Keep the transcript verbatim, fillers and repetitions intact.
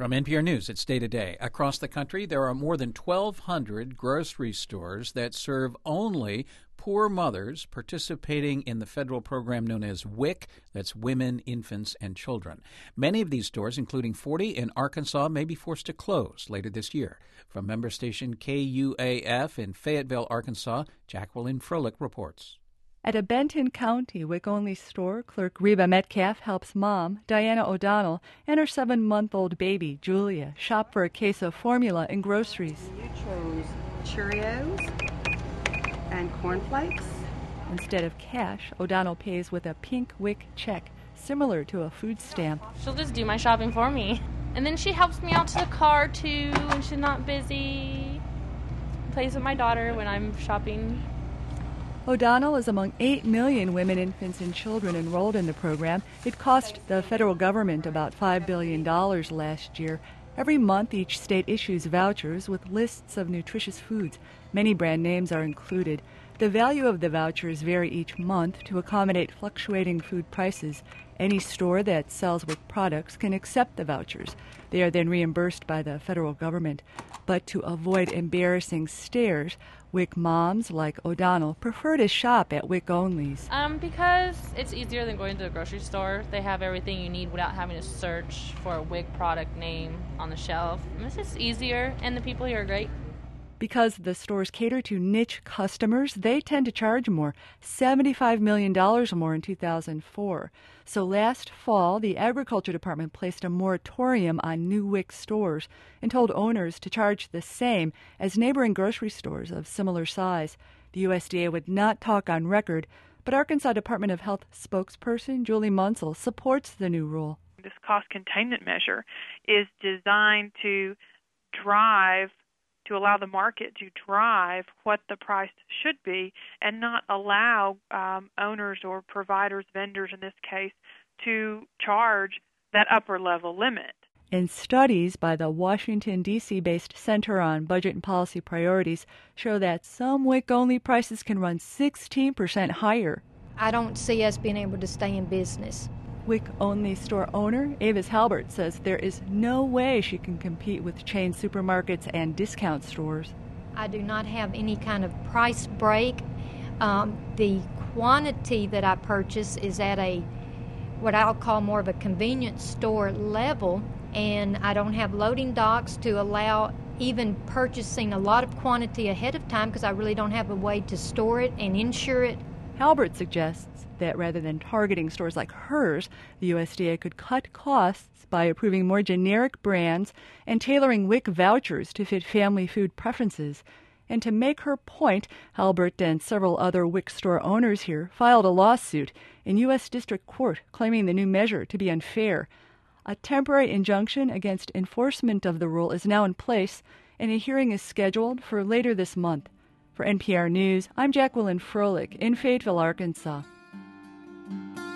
From N P R News, it's Day to Day. Across the country, there are more than twelve hundred grocery stores that serve only poor mothers participating in the federal program known as WIC, that's Women, Infants, and Children. Many of these stores, including forty in Arkansas, may be forced to close later this year. From member station K U A F in Fayetteville, Arkansas, Jacqueline Froelich reports. At a Benton County W I C-only store, clerk Reba Metcalf helps mom, Diana O'Donnell, and her seven-month-old baby, Julia, shop for a case of formula and groceries. You chose Cheerios and cornflakes. Instead of cash, O'Donnell pays with a pink W I C check, similar to a food stamp. She'll just do my shopping for me. And then she helps me out to the car, too, when she's not busy. Plays with my daughter when I'm shopping. O'Donnell is among eight million women, infants, and children enrolled in the program. It cost the federal government about five billion dollars last year. Every month, each state issues vouchers with lists of nutritious foods. Many brand names are included. The value of the vouchers vary each month to accommodate fluctuating food prices. Any store that sells W I C products can accept the vouchers. They are then reimbursed by the federal government. But to avoid embarrassing stares, W I C moms like O'Donnell prefer to shop at W I C-onlys. Um, because it's easier than going to the grocery store. They have everything you need without having to search for a W I C product name on the shelf. And it's just easier, and the people here are great. Because the stores cater to niche customers, they tend to charge more, seventy-five million dollars more in two thousand four. So last fall, the Agriculture Department placed a moratorium on new W I C stores and told owners to charge the same as neighboring grocery stores of similar size. The U S D A would not talk on record, but Arkansas Department of Health spokesperson Julie Munsell supports the new rule. This cost containment measure is designed to drive to allow the market to drive what the price should be and not allow um, owners or providers, vendors in this case, to charge that upper level limit. And studies by the Washington, D C-based Center on Budget and Policy Priorities show that some W I C-only prices can run sixteen percent higher. I don't see us being able to stay in business. W I C-only store owner Avis Halbert says there is no way she can compete with chain supermarkets and discount stores. I do not have any kind of price break. Um, the quantity that I purchase is at a what I'll call more of a convenience store level, and I don't have loading docks to allow even purchasing a lot of quantity ahead of time because I really don't have a way to store it and insure it. Halbert suggests that rather than targeting stores like hers, the U S D A could cut costs by approving more generic brands and tailoring W I C vouchers to fit family food preferences. And to make her point, Halbert and several other W I C store owners here filed a lawsuit in U S District Court claiming the new measure to be unfair. A temporary injunction against enforcement of the rule is now in place, and a hearing is scheduled for later this month. For N P R News, I'm Jacqueline Froelich in Fayetteville, Arkansas.